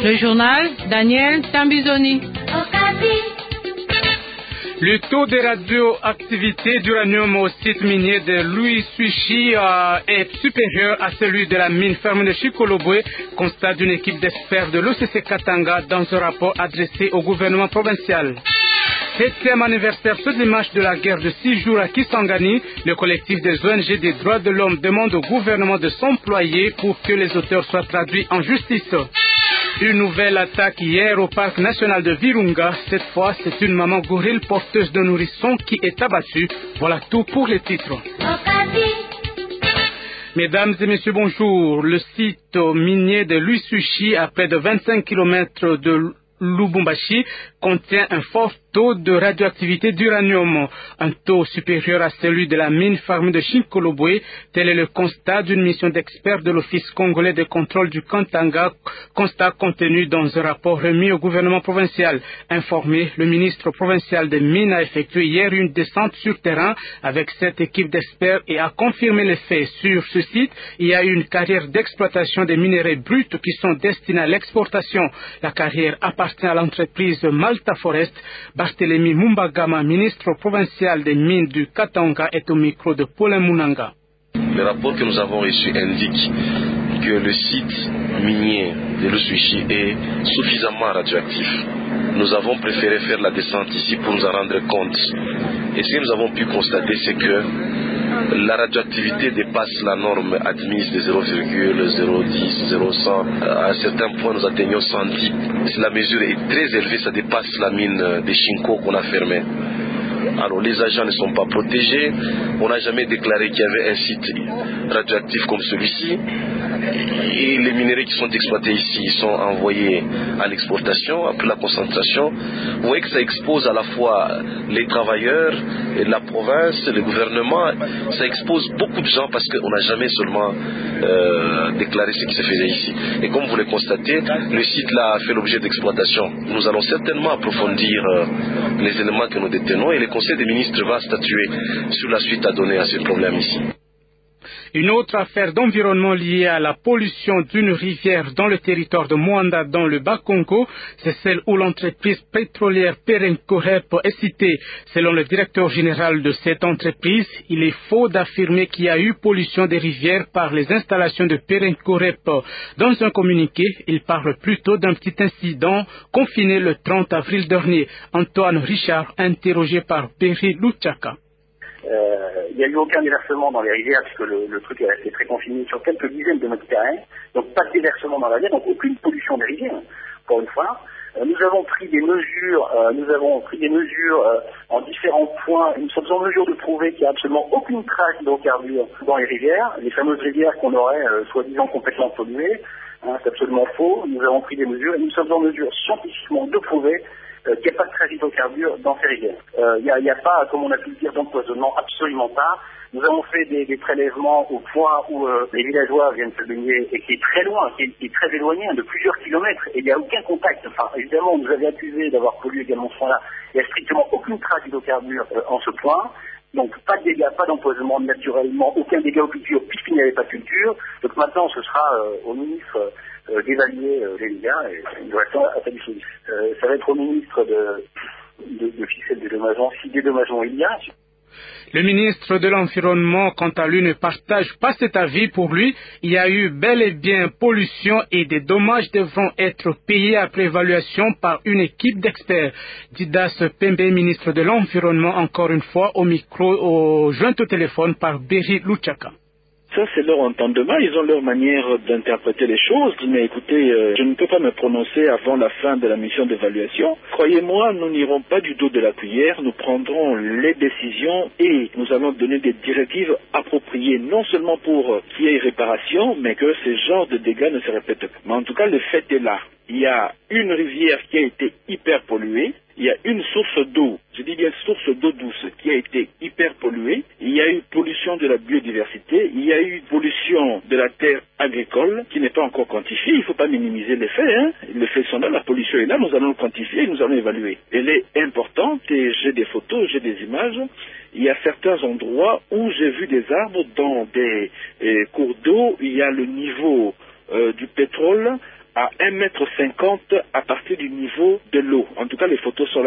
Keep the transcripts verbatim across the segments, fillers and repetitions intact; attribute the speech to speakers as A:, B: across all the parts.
A: Le journal, Daniel Tambizoni.
B: Le taux de radioactivité d'uranium au site minier de Louis-Suchy euh, est supérieur à celui de la mine ferme de Chikolobwe, constat d'une équipe d'experts de l'O C C Katanga dans un rapport adressé au gouvernement provincial. Septième anniversaire ce dimanche de la guerre de six jours à Kisangani, le collectif des O N G des droits de l'homme demande au gouvernement de s'employer pour que les auteurs soient traduits en justice. Une nouvelle attaque hier au parc national de Virunga. Cette fois, c'est une maman gorille porteuse de nourrisson qui est abattue. Voilà tout pour les titres. Mesdames et messieurs, bonjour. Le site minier de Louis-Suchy, à près de vingt-cinq kilomètres de Lubumbashi, contient un fort taux de radioactivité d'uranium, un taux supérieur à celui de la mine ferme de Chikolobwe. Tel est le constat d'une mission d'experts de l'Office congolais de contrôle du Katanga, constat contenu dans un rapport remis au gouvernement provincial. Informé, le ministre provincial des Mines a effectué hier une descente sur terrain avec cette équipe d'experts et a confirmé les faits. Sur ce site, il y a une carrière d'exploitation des minerais bruts qui sont destinés à l'exportation. La carrière appartient à l'entreprise Malta Forest. Barthélémy Mumbagama, ministre provincial des mines du Katanga, est au micro de Paulin Munanga.
C: Le rapport que nous avons reçu indique que le site minier de Louis-Suchy est suffisamment radioactif. Nous avons préféré faire la descente ici pour nous en rendre compte. Et ce que nous avons pu constater, c'est que la radioactivité dépasse la norme admise de zéro virgule zéro dix, zéro cent. À un certain point, nous atteignons cent dix. La mesure est très élevée, ça dépasse la mine de Chinko qu'on a fermée. Alors les agents ne sont pas protégés. On n'a jamais déclaré qu'il y avait un site radioactif comme celui-ci. Et les minéraux qui sont exploités ici sont envoyés à l'exportation. Après la concentration, vous voyez que ça expose à la fois les travailleurs, et la province, le gouvernement. Ça expose beaucoup de gens parce qu'on n'a jamais seulement euh, déclaré ce qui se faisait ici. Et comme vous le constatez, le site là a fait l'objet d'exploitation. Nous allons certainement approfondir euh, les éléments que nous détenons et le Conseil des ministres va statuer sur la suite à donner à ce problème ici.
B: Une autre affaire d'environnement liée à la pollution d'une rivière dans le territoire de Moanda dans le Bas-Congo, c'est celle où l'entreprise pétrolière Perenco-Rep est citée. Selon le directeur général de cette entreprise, il est faux d'affirmer qu'il y a eu pollution des rivières par les installations de Perenco-Rep. Dans un communiqué, il parle plutôt d'un petit incident confiné le trente avril dernier. Antoine Richard, interrogé par Berry Luchaka.
D: Euh, il n'y a eu aucun déversement dans les rivières puisque le, le truc est resté très confiné sur quelques dizaines de mètres carrés, donc pas de déversement dans la rivière, donc aucune pollution des rivières, encore une fois. Euh, nous avons pris des mesures, euh, nous avons pris des mesures euh, en différents points, nous sommes en mesure de prouver qu'il n'y a absolument aucune trace d'hydrocarbures dans les rivières, les fameuses rivières qu'on aurait euh, soi-disant complètement polluées, hein, c'est absolument faux. Nous avons pris des mesures et nous sommes en mesure scientifiquement de prouver Euh, qu'il n'y a pas de trace d'hydrocarbures dans ces rivières. Euh, il n'y a, a pas, comme on a pu le dire, d'empoisonnement, absolument pas. Nous avons fait des, des prélèvements au point où euh, les villageois viennent se baigner et qui est très loin, qui est, qui est très éloigné, hein, de plusieurs kilomètres, et il n'y a aucun contact. Enfin, évidemment, on nous avait accusé d'avoir pollué également ce point-là. Il n'y a strictement aucune trace d'hydrocarbures euh, en ce point. Donc pas de dégâts, pas d'empoisonnement naturellement, aucun dégât aux cultures puisqu'il n'y avait pas de culture. Donc maintenant ce sera euh, au ministre euh, d'évaluer euh, les dégâts et il reste à sa disposition. Euh, ça va être au ministre de, de, de fixer le dédommagement, si dédommagement il y a.
B: Le ministre de l'Environnement, quant à lui, ne partage pas cet avis. Pour lui, il y a eu bel et bien pollution et des dommages devront être payés après évaluation par une équipe d'experts. Didas Pembe, ministre de l'Environnement, encore une fois au micro, au joint au téléphone par Berry Luchaka.
E: Ça, c'est leur entendement, ils ont leur manière d'interpréter les choses. Mais écoutez, euh, je ne peux pas me prononcer avant la fin de la mission d'évaluation. Croyez-moi, nous n'irons pas du dos de la cuillère, nous prendrons les décisions et nous allons donner des directives appropriées, non seulement pour qu'il y ait réparation, mais que ce genre de dégâts ne se répètent pas. Mais en tout cas, le fait est là. Il y a une rivière qui a été hyper polluée, il y a une source d'eau, je dis bien source d'eau douce, qui a été hyper polluée, il y a eu pollution de la biodiversité, il y a eu pollution de la terre agricole, qui n'est pas encore quantifiée, il ne faut pas minimiser les faits, hein. Les faits sont là, la pollution est là, nous allons le quantifier, nous allons évaluer. Elle est importante et j'ai des photos, j'ai des images. Il y a certains endroits où j'ai vu des arbres dans des eh, cours d'eau, il y a le niveau euh, du pétrole à un mètre cinquante à partir du niveau de l'eau. En tout cas, les photos sont là.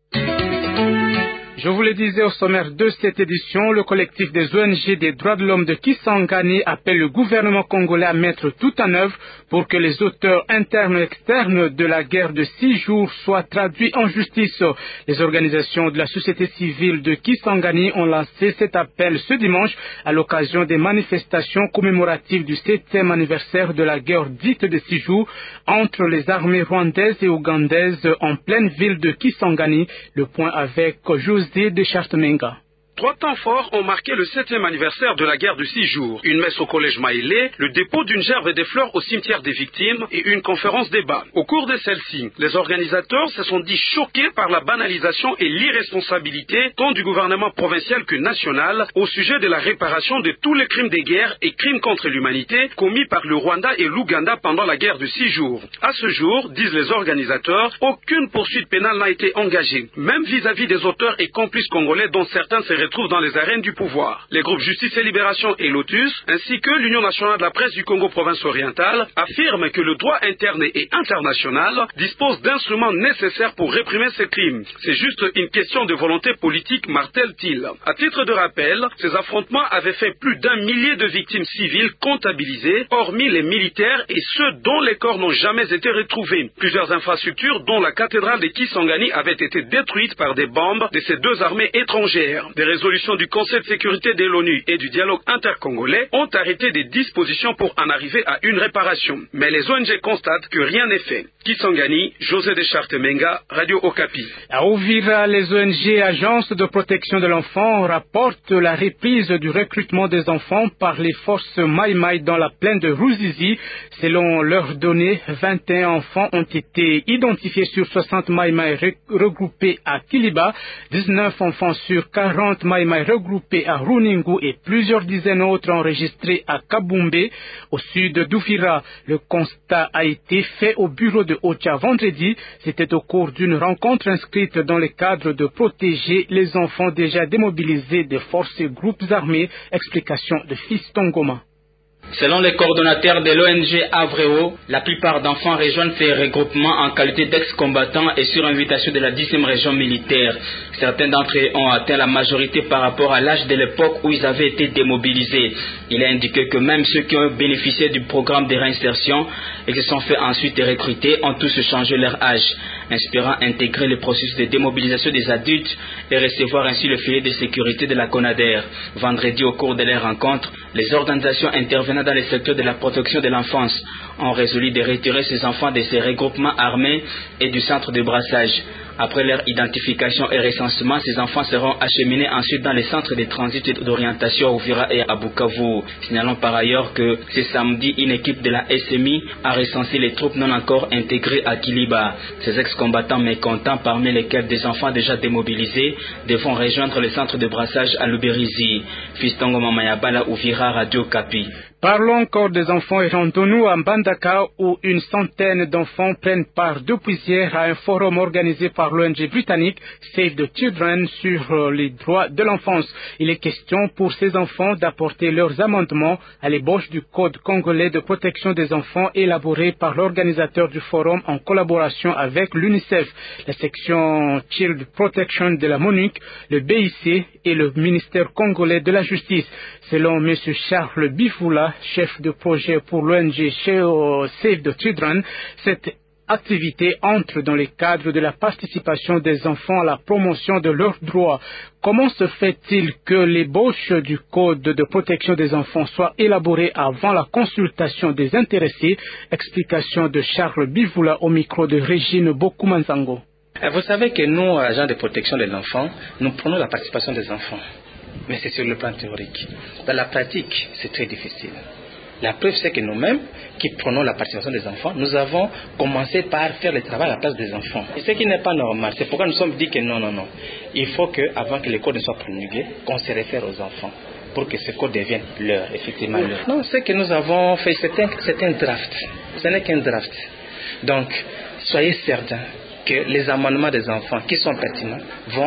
B: Je vous le disais au sommaire de cette édition, le collectif des O N G des droits de l'homme de Kisangani appelle le gouvernement congolais à mettre tout en œuvre pour que les auteurs internes et externes de la guerre de six jours soient traduits en justice. Les organisations de la société civile de Kisangani ont lancé cet appel ce dimanche à l'occasion des manifestations commémoratives du septième anniversaire de la guerre dite de six jours entre les armées rwandaises et ougandaises en pleine ville de Kisangani. Le point avec José de Chartemenga.
F: Trois temps forts ont marqué le septième anniversaire de la guerre de six jours. Une messe au collège Maïlé, le dépôt d'une gerbe et des fleurs au cimetière des victimes et une conférence débat. Au cours de celle-ci, les organisateurs se sont dit choqués par la banalisation et l'irresponsabilité tant du gouvernement provincial que national au sujet de la réparation de tous les crimes de guerre et crimes contre l'humanité commis par le Rwanda et l'Ouganda pendant la guerre de six jours. À ce jour, disent les organisateurs, aucune poursuite pénale n'a été engagée, même vis-à-vis des auteurs et complices congolais dont certains se retrouvent dans les arènes du pouvoir. Les groupes Justice et Libération et Lotus, ainsi que l'Union nationale de la presse du Congo province orientale, affirment que le droit interne et international dispose d'instruments nécessaires pour réprimer ces crimes. C'est juste une question de volonté politique, martèle-t-il. À titre de rappel, ces affrontements avaient fait plus d'un millier de victimes civiles comptabilisées, hormis les militaires et ceux dont les corps n'ont jamais été retrouvés. Plusieurs infrastructures, dont la cathédrale de Kisangani, avaient été détruites par des bombes de ces deux armées étrangères. Des résolutions du Conseil de sécurité de l'ONU et du dialogue intercongolais ont arrêté des dispositions pour en arriver à une réparation. Mais les O N G constatent que rien n'est fait. Kisangani, José de Chartemenga, Radio Okapi.
B: À Uvira, les O N G agences de protection de l'enfant rapportent la reprise du recrutement des enfants par les forces Maï-Maï dans la plaine de Ruzizi. Selon leurs données, vingt et un enfants ont été identifiés sur soixante Maï-Maï regroupés à Kiliba, dix-neuf enfants sur quarante Maï-Maï regroupés à Runingu et plusieurs dizaines autres enregistrés à Kabumbe, au sud d'Uvira. Le constat a été fait au bureau de Ocha vendredi. C'était au cours d'une rencontre inscrite dans le cadre de protéger les enfants déjà démobilisés des forces et groupes armés. Explication de Fiston Goma.
G: Selon les coordonnateurs de l'O N G Avreo, la plupart d'enfants rejoignent ces regroupements en qualité d'ex-combattants et sur invitation de la dixième région militaire. Certains d'entre eux ont atteint la majorité par rapport à l'âge de l'époque où ils avaient été démobilisés. Il a indiqué que même ceux qui ont bénéficié du programme de réinsertion et qui se sont fait ensuite recruter ont tous changé leur âge, inspirant intégrer le processus de démobilisation des adultes et recevoir ainsi le filet de sécurité de la CONADER. Vendredi, au cours de leur rencontre, les organisations intervenant dans le secteur de la protection de l'enfance ont résolu de retirer ces enfants de ces regroupements armés et du centre de brassage. Après leur identification et recensement, ces enfants seront acheminés ensuite dans les centres de transit et d'orientation à Uvira et à Bukavu. Signalons par ailleurs que ce samedi, une équipe de la S M I a recensé les troupes non encore intégrées à Kiliba. Ces ex-combattants mécontents, parmi lesquels des enfants déjà démobilisés, devront rejoindre le centre de brassage à Luberizi. Fistongo Mamayabala, Uvira, Radio Kapi.
B: Parlons encore des enfants et rendons-nous à Mbandaka où une centaine d'enfants prennent part depuis hier à un forum organisé par l'O N G britannique Save the Children sur les droits de l'enfance. Il est question pour ces enfants d'apporter leurs amendements à l'ébauche du Code congolais de protection des enfants élaboré par l'organisateur du forum en collaboration avec l'UNICEF, la section Child Protection de la MONUC, le B I C et le ministère congolais de la Justice. Selon M. Charles Bifoula, chef de projet pour l'O N G chez Save the Children, cette activité entre dans le cadre de la participation des enfants à la promotion de leurs droits. Comment se fait-il que l'ébauche du Code de protection des enfants soit élaborée avant la consultation des intéressés? Explication de Charles Bifoula au micro de Régine Bokumanzango.
H: Vous savez que nous, agents de protection de l'enfant, nous prenons la participation des enfants. Mais c'est sur le plan théorique. Dans la pratique, c'est très difficile. La preuve, c'est que nous-mêmes, qui prenons la participation des enfants, nous avons commencé par faire le travail à la place des enfants. Et ce qui n'est pas normal, c'est pourquoi nous sommes dit que non, non, non. Il faut qu'avant que le code ne soit promulgué, qu'on se réfère aux enfants pour que ce code devienne leur, effectivement leur. Non, ce que nous avons fait, c'est un, c'est un draft. Ce n'est qu'un draft. Donc, soyez certains que les amendements des enfants qui sont pertinents vont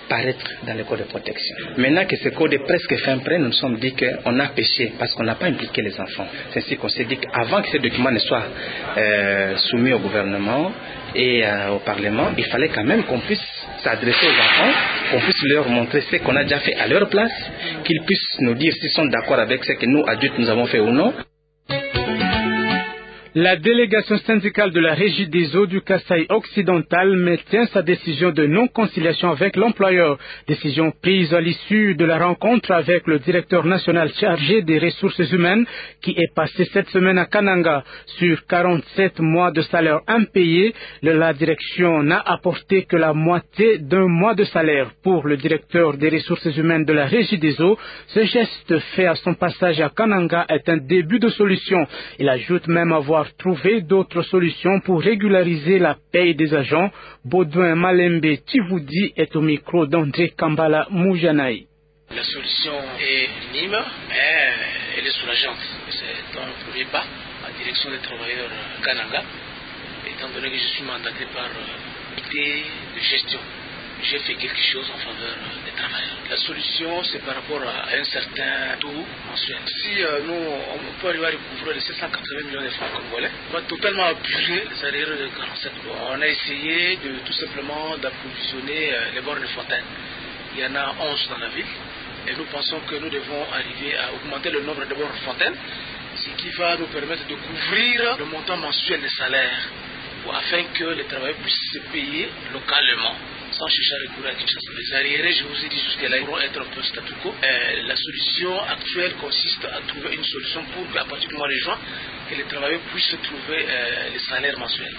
H: paraître dans le code de protection. Maintenant que ce code est presque fin prêt, nous nous sommes dit qu'on a péché parce qu'on n'a pas impliqué les enfants. C'est ainsi qu'on s'est dit qu'avant que ce document ne soit euh, soumis au gouvernement et euh, au Parlement, il fallait quand même qu'on puisse s'adresser aux enfants, qu'on puisse leur montrer ce qu'on a déjà fait à leur place, qu'ils puissent nous dire s'ils sont d'accord avec ce que nous, adultes, nous avons fait ou non.
B: La délégation syndicale de la Régie des eaux du Kasaï occidental maintient sa décision de non-conciliation avec l'employeur. Décision prise à l'issue de la rencontre avec le directeur national chargé des ressources humaines qui est passé cette semaine à Kananga. Sur quarante-sept mois de salaire impayés, la direction n'a apporté que la moitié d'un mois de salaire. Pour le directeur des ressources humaines de la Régie des eaux, ce geste fait à son passage à Kananga est un début de solution. Il ajoute même avoir trouver d'autres solutions pour régulariser la paye des agents. Baudouin Malembe Tivoudi est au micro d'André Kambala Moujanaï.
I: La solution est minime, mais elle est soulageante. C'est un premier pas en direction des travailleurs Kananga, étant donné que je suis mandaté par l'unité de gestion. J'ai fait quelque chose en faveur des travailleurs. La solution, c'est par rapport à un certain taux mensuel. Si euh, nous, on peut arriver à recouvrir les sept cent quatre-vingts millions de francs congolais, on va totalement abuser les arriérés de quarante-sept mois. On a essayé de tout simplement d'approvisionner euh, les bornes de fontaine. Il y en a onze dans la ville. Et nous pensons que nous devons arriver à augmenter le nombre de bornes de fontaine, ce qui va nous permettre de couvrir le montant mensuel des salaires, afin que les travailleurs puissent se payer localement, sans chercher à recourir à Kinshasa. Les arriérés, je vous ai dit jusqu'à-là, ils vont être un peu statu quo. Euh, la solution actuelle consiste à trouver une solution pour qu'à partir du mois de juin, que les travailleurs puissent trouver euh, les salaires mensuels.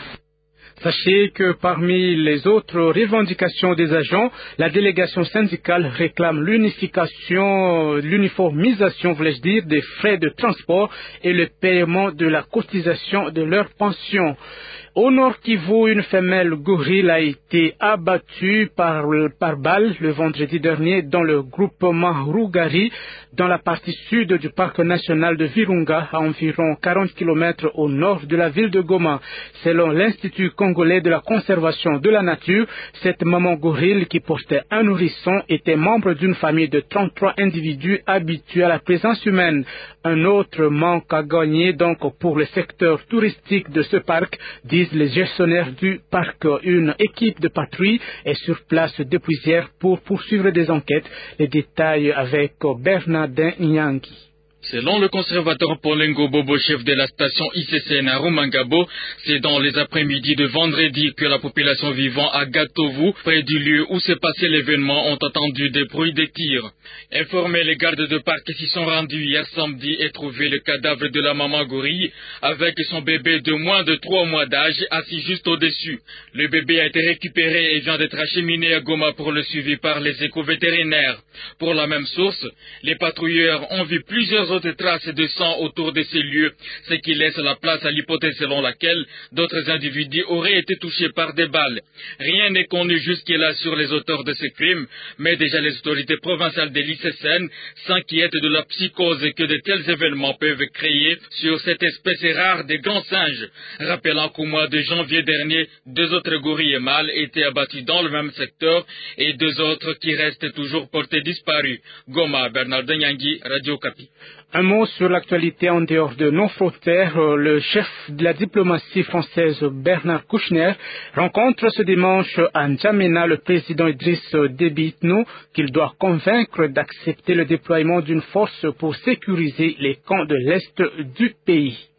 B: Sachez que parmi les autres revendications des agents, la délégation syndicale réclame l'unification, l'uniformisation, voulais-je dire, des frais de transport et le paiement de la cotisation de leur pension. Au Nord Kivu, une femelle gorille a été abattue par, par balle le vendredi dernier dans le groupement Rugari, dans la partie sud du parc national de Virunga, à environ quarante kilomètres au nord de la ville de Goma. Selon l'Institut congolais de la conservation de la nature, cette maman gorille qui portait un nourrisson était membre d'une famille de trente-trois individus habitués à la présence humaine. Un autre manque à gagner donc pour le secteur touristique de ce parc, disent les gestionnaires du parc. Une équipe de patrouille est sur place depuis hier pour poursuivre des enquêtes. Les détails avec Bernardin Nyangi.
J: Selon le conservateur Paulingo Bobo, chef de la station I C C N à Rumangabo, c'est dans les après-midi de vendredi que la population vivant à Gatovu, près du lieu où s'est passé l'événement, ont entendu des bruits de tirs. Informés, les gardes de parc s'y sont rendus hier samedi et trouvé le cadavre de la maman gorille avec son bébé de moins de trois mois d'âge assis juste au-dessus. Le bébé a été récupéré et vient d'être acheminé à Goma pour le suivi par les éco-vétérinaires. Pour la même source, les patrouilleurs ont vu plusieurs autres traces de sang autour de ces lieux, ce qui laisse la place à l'hypothèse selon laquelle d'autres individus auraient été touchés par des balles. Rien n'est connu jusque-là sur les auteurs de ces crimes, mais déjà les autorités provinciales de l'I C C N s'inquiètent de la psychose que de tels événements peuvent créer sur cette espèce rare des grands singes. Rappelant qu'au mois de janvier dernier, deux autres gorilles mâles étaient abattus dans le même secteur et deux autres qui restent toujours portés disparus. Goma, Bernardin Nyangi, Radio Kapi.
B: Un mot sur l'actualité en dehors de nos frontières. Le chef de la diplomatie française, Bernard Kouchner, rencontre ce dimanche à N'Djamena le président Idriss Déby Itno qu'il doit convaincre d'accepter le déploiement d'une force pour sécuriser les camps de l'Est du pays.